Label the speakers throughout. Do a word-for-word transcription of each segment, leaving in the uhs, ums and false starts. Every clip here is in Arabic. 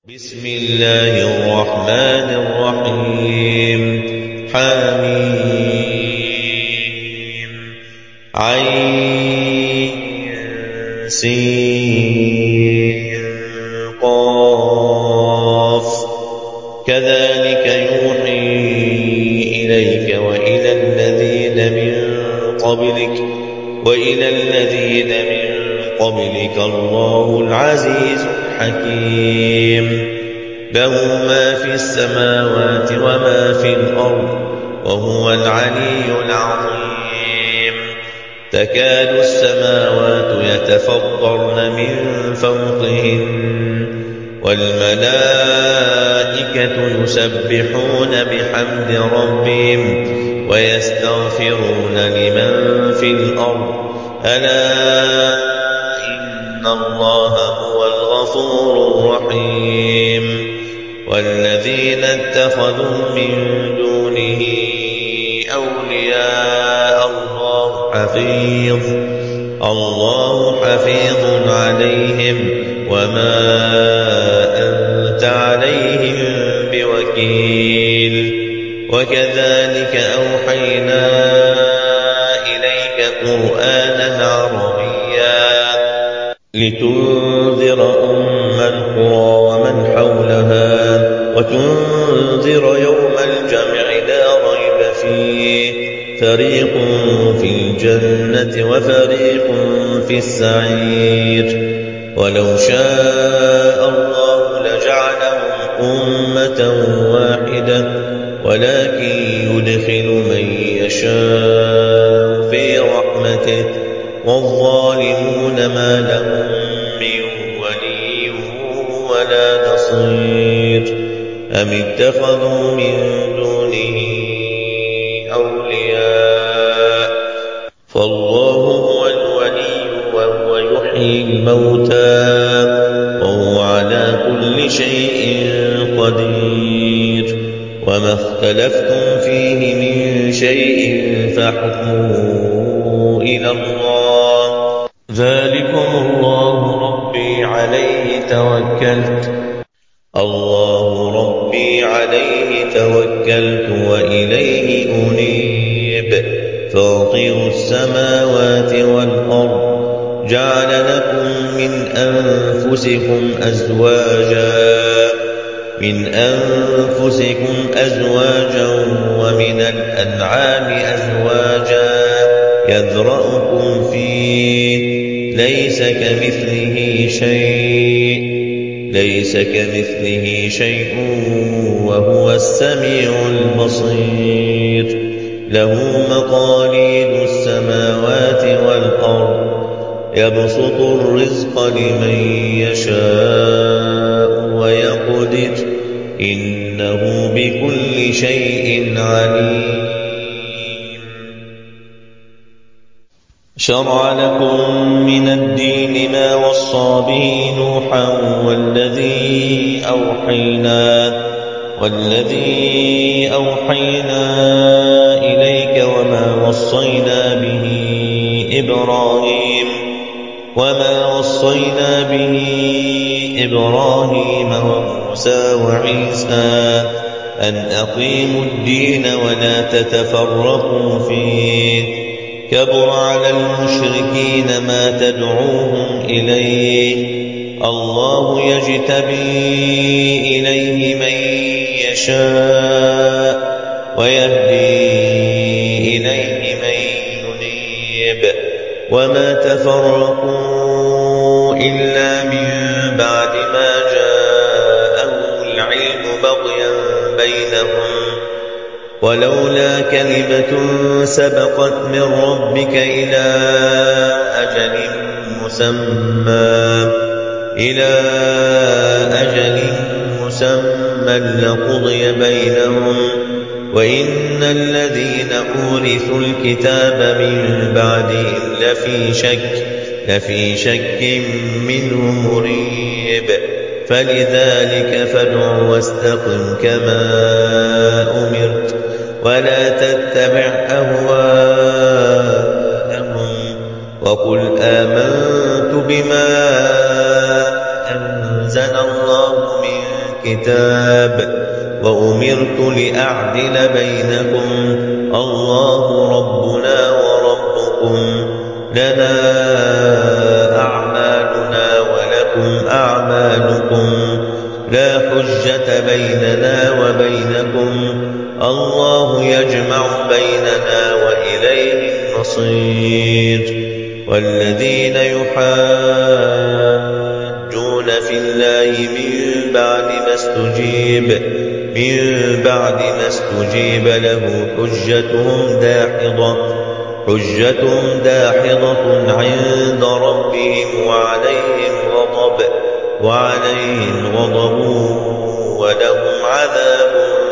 Speaker 1: بسم الله الرحمن الرحيم حميم عين سين قاف كذلك يوحي إليك وإلى الذين من قبلك وإلى الذين من قبلك الله العزيز الحكيم له ما في السماوات وما في الأرض وهو العلي العظيم تكاد السماوات يتفطرن من فوقهن والملائكة يسبحون بحمد ربهم ويستغفرون لمن في الأرض ألا إن الله هو الغفور الرحيم والذين اتخذوا من دونه أولياء الله حفيظ الله حفيظ عليهم وما أنت عليهم بوكيل وكذلك أوحينا إليك قرآنا عربيا لتنذر أم القرى ومن حولها وتنذر يوم الجمع لا ريب فيه فريق في الجنة وفريق في السعير ولو شاء الله لجعلهم أمة واحدة ولكن يدخل من يشاء في رحمته والظالمون ما لهم من ولي ولا نصير أم اتخذوا من دونه أولياء فالله هو الولي وهو يحيي الموتى وهو على كل شيء قدير وما اختلفتم فيه من شيء فحكمه إلى الله ذلكم الله ربي عليه توكلت الله ربي عليه توكلت وإليه أنيب فاطر السماوات والأرض جعل لكم من أنفسكم أزواجا من أنفسكم أزواجا ومن الأنعام أزواجا يذرأكم فيه ليس كمثله شيء ليس كمثله شيء وهو السميع البصير له مقاليد السماوات والأرض يبسط الرزق لمن يشاء ويقدر إنه بكل شيء عليم شرع لكم من الدين ما وصى به نوحا والذي أوحينا والذي أوحينا إليك وما وصينا به إبراهيم وما وصينا به إبراهيم وموسى وعيسى أن أقيموا الدين ولا تتفرقوا فيه كبر على المشركين ما تدعوهم إليه الله يجتبي إليه من يشاء ويهدي إليه من ينيب وما تفرقوا إلا من بعد ما جاءهم العلم بغيا بينهم ولولا كلمة سبقت من ربك إلى أجل مسمى إلى أجل مسمى لقضي بينهم وإن الذين أورثوا الكتاب من بعدهم لفي شك لفي شك منه مريب فلذلك فادع واستقم كما أمرت ولا تتبع أهواءهم وقل آمنت بما أنزل الله من الكتاب وأمرت لأعدل بينكم الله ربنا وربكم لنا أعمالنا ولكم أعمالكم لا حجة بيننا وبينكم الله يجمع بيننا وإليه المصير والذين يحاجون في الله من بعد ما استجيب من بعد ما استجيب له حجتهم داحضة حجتهم داحضة عند ربهم وعليهم غضب وعليهم غضب ولهم عذاب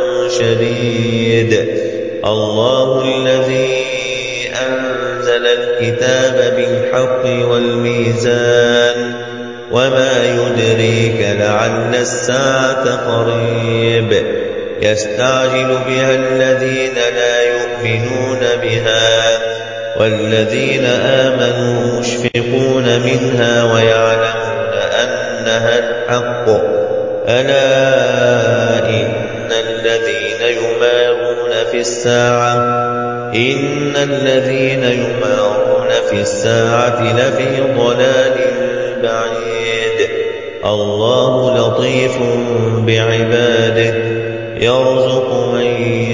Speaker 1: شديد الله الذي أنزل الكتاب بالحق والميزان وما يدريك لعل الساعة قريب يستعجل بها الذين لا يؤمنون بها والذين آمنوا مشفقون منها ويعلمون أنها الحق ألا إن الذين يمارون في الساعة إن الذين يمارون في الساعة لفي ضلال بعيد الله لطيف بعباده يرزق من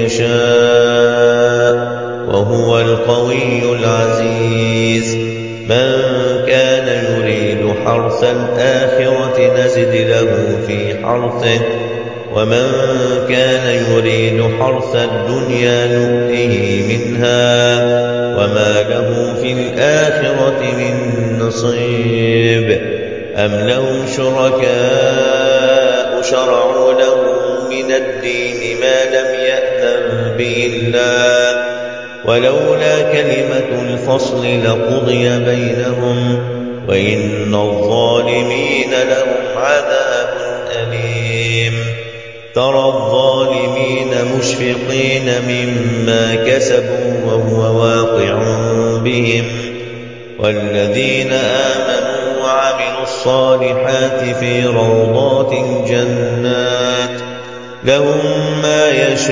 Speaker 1: يشاء وهو القوي العزيز من كان يريد حرث الآخرة نزد له في حرثه ومن كان يريد حرث الدنيا نؤته منها وما له في الآخرة من نصيب أم لهم شركاء شرعوا لهم من الدين ما لم يأذن به الله ولولا كلمة الفصل لقضي بينهم وإن الظالمين لهم عذاب أليم ترى الظالمين مشفقين مما كسبوا وهو واقع بهم والذين آمنوا وعملوا الصالحات في روضات الجنات لهم ما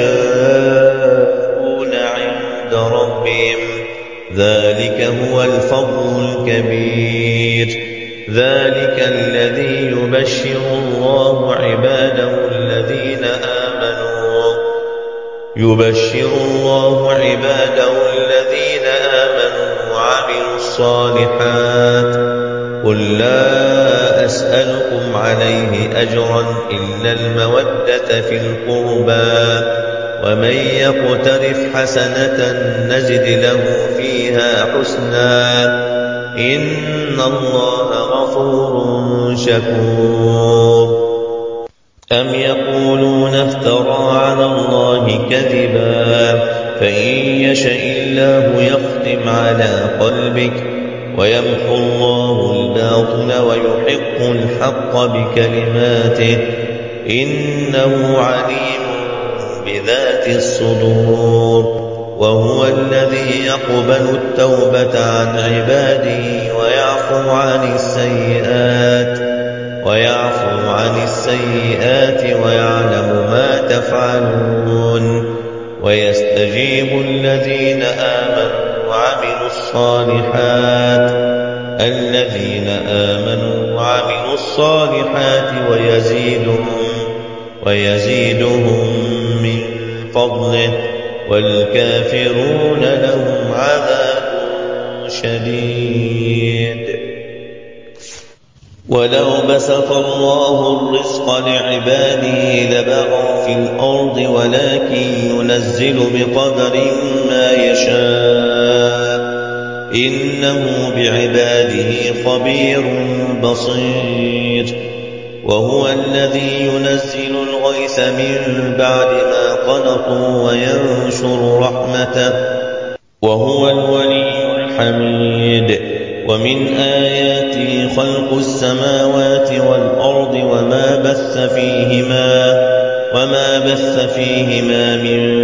Speaker 1: يشاءون عند ربهم ذلك هو الفضل الكبير ذلك الذي يبشر الله عباده الذين آمنوا يبشر الله عباده الذين آمنوا وعملوا الصالحات قل لا أسألكم عليه أجرا إلا المودة في القربى ومن يقترف حسنة نزد له فيها حسنا إن الله غفور شكور أم يقولون افترى على الله كذبا فإن يشأ الله يختم على قلبك ويمحو الله الباطل ويحق الحق بكلماته إنه عليم بذات الصدور وهو الذي يقبل التوبة عن عباده ويعفو عن السيئات ويعفو عن السيئات ويعلم ما تفعلون ويستجيب الذين آمنوا وعملوا الصالحات الذين آمنوا وعملوا الصالحات ويزيدهم ويزيدهم من فضله والكافرون لهم عذاب شديد ولو بسط الله الرزق لعباده لبغوا في الأرض ولكن ينزل بقدر ما يشاء إنه بعباده خبير بصير وهو الذي ينزل الغيث من بعد ما قنطوا وينشر رحمته وهو الولي الحميد ومن آياته خلق السماوات والأرض وما بث فيهما وما بث فيهما من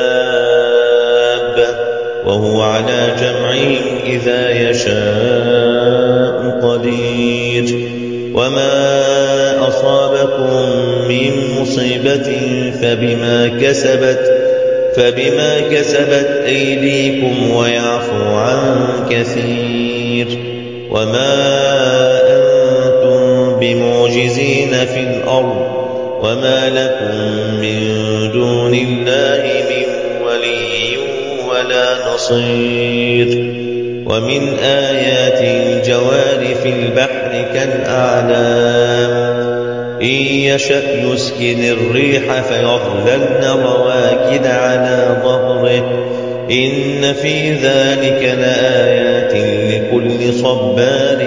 Speaker 1: دابة وهو على جمعهم إذا يشاء قدير وما أصابكم من مصيبة فبما كسبت فبما كسبت أيديكم ويعفو عن كثير وما أنتم بمعجزين في الأرض وما لكم من دون الله من ولي ولا نصير ومن آيات الجوار في البحر كالأعلام إن يشأ يسكن الريح فيظللن رواكد على ظهره إن في ذلك لآيات لكل صبار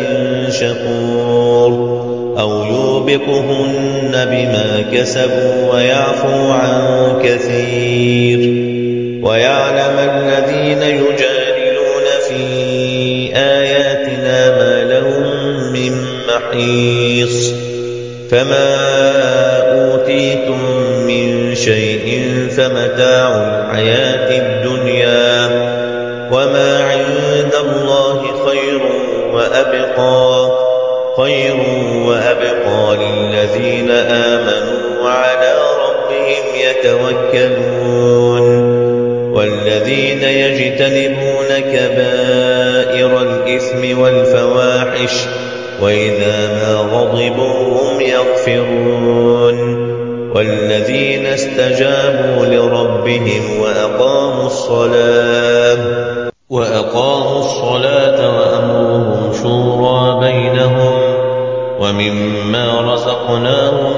Speaker 1: شكور أو يوبقهن بما كسبوا ويعفو عن كثير ويعلم الذين يجادلون في آياتنا ما لهم من محيص فما أوتيتم من شيء فمتاع الحياة الدنيا وما عند الله خير وأبقى خير وأبقى للذين آمنوا وعلى ربهم يتوكلون والذين يجتنبون كبائر الإثم والفواحش وإذا ما غضبوا هم يغفرون والذين استجابوا لربهم وأقاموا الصلاة وأقاموا الصلاة وأمرهم شورى بينهم ومما رزقناهم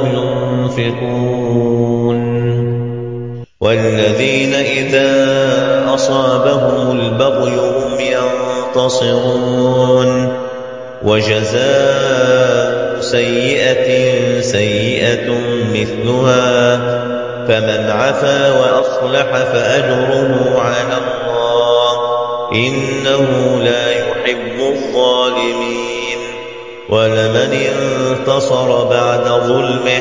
Speaker 1: ينفقون والذين إذا أصابهم البغي هم ينتصرون وجزاء سيئة سيئة مثلها فمن عفا وأصلح فأجره على الله إنه لا يحب الظالمين ولمن انتصر بعد ظلمه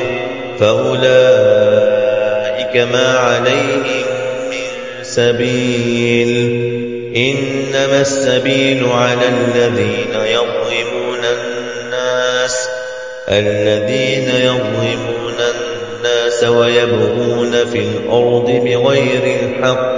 Speaker 1: فأولئك ما عليهم من سبيل إنما السبيل على الذين يظلمون الناس الذين يظلمون الناس ويبغون في الأرض بغير الحق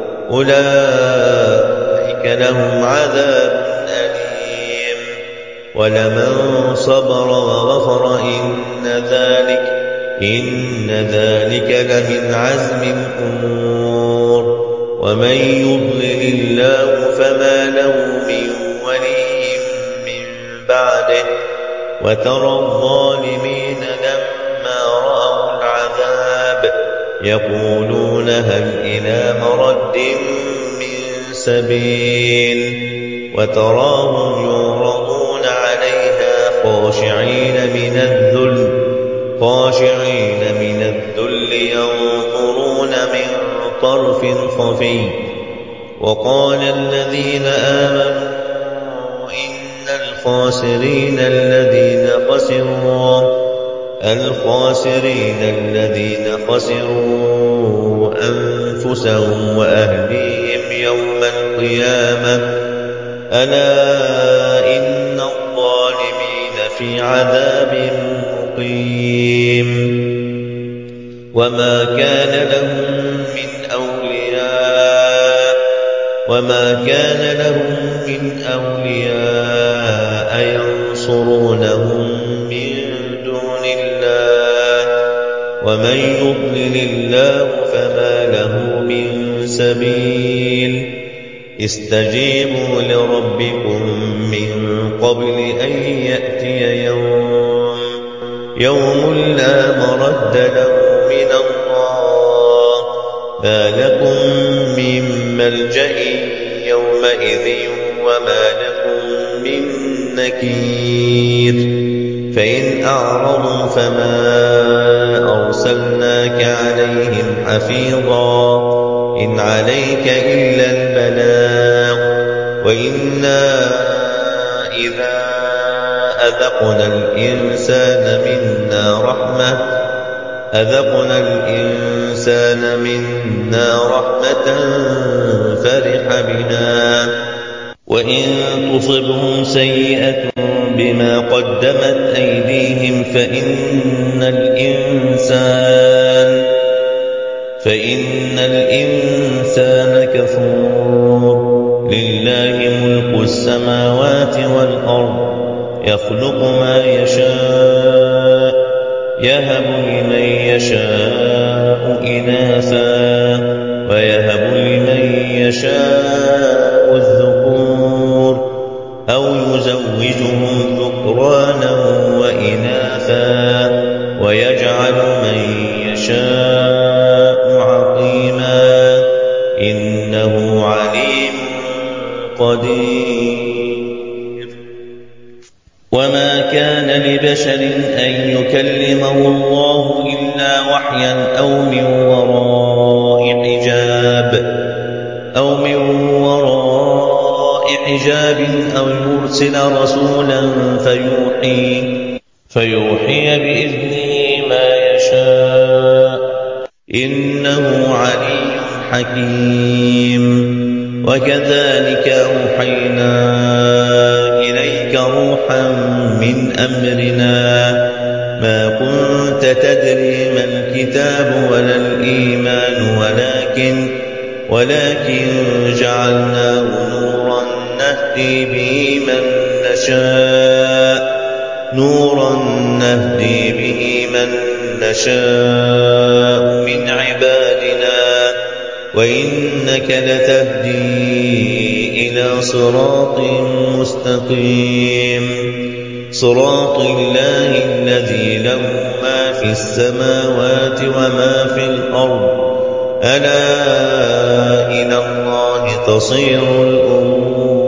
Speaker 1: أولئك لهم عذاب أليم ولمن صبر وغفر إن ذلك إن ذلك لمن عزم الأمور ومن يضلل الله فما له من ولي من بعده وترى الظالمين لما رأوا العذاب يقولون هل إلى مرد من سبيل وتراهم يعرضون عليها خاشعين من الذل خاشعين من الذل ينظرون من طرف خفي وقال الذين آمنوا إن الخاسرين الذين خسروا الخاسرين الذين خسروا أنفسهم وأهليهم يوم القيامة ألا إن الظالمين في عذاب مقيم وما كان لهم من أولياء وما كان لهم من أولياء ينصرونهم من دون الله ومن يضلل الله فما له من سبيل استجيبوا لربكم من قبل أن يأتي يوم يوم لا مرد له من الله ذلكم من ملجأ يومئذ وما لكم من نكير فإن أعرضوا فما أرسلناك عليهم حفيظا إن عليك إلا البلاغ وإنا إذا أذقنا الإنسان منا رحمة أذقنا الإنسان منا رحمة فرح بها وإن تصبهم سيئة بما قدمت أيديهم فإن الإنسان فإن الإنسان كفور لله ملك السماوات والأرض يخلق ما يشاء يهب لمن يشاء إناثا ويهب لمن يشاء الذكور أو يزوجهم ذكرانا وإناثا ويجعل من يشاء عقيما إنه عليم قدير. وما كان لبشر أن يكلمه الله إلا وحيا أو من وراء حجاب أو من وراء حجاب أو يرسل رسولا فيوحي فيوحي بإذنه ما يشاء إنه علي حكيم. وكذلك أوحينا إليك روحا من أمرنا ما كنت تدري ما الكتاب ولا الإيمان ولكن ولكن جعلناه نورا نهدي به من نشاء نورا نهدي به من نشاء من عبادنا وإنك لتهدي إلى صراط مستقيم صراط الله الذي له ما في السماوات وما في الأرض ألا إلى الله تصير الأمور.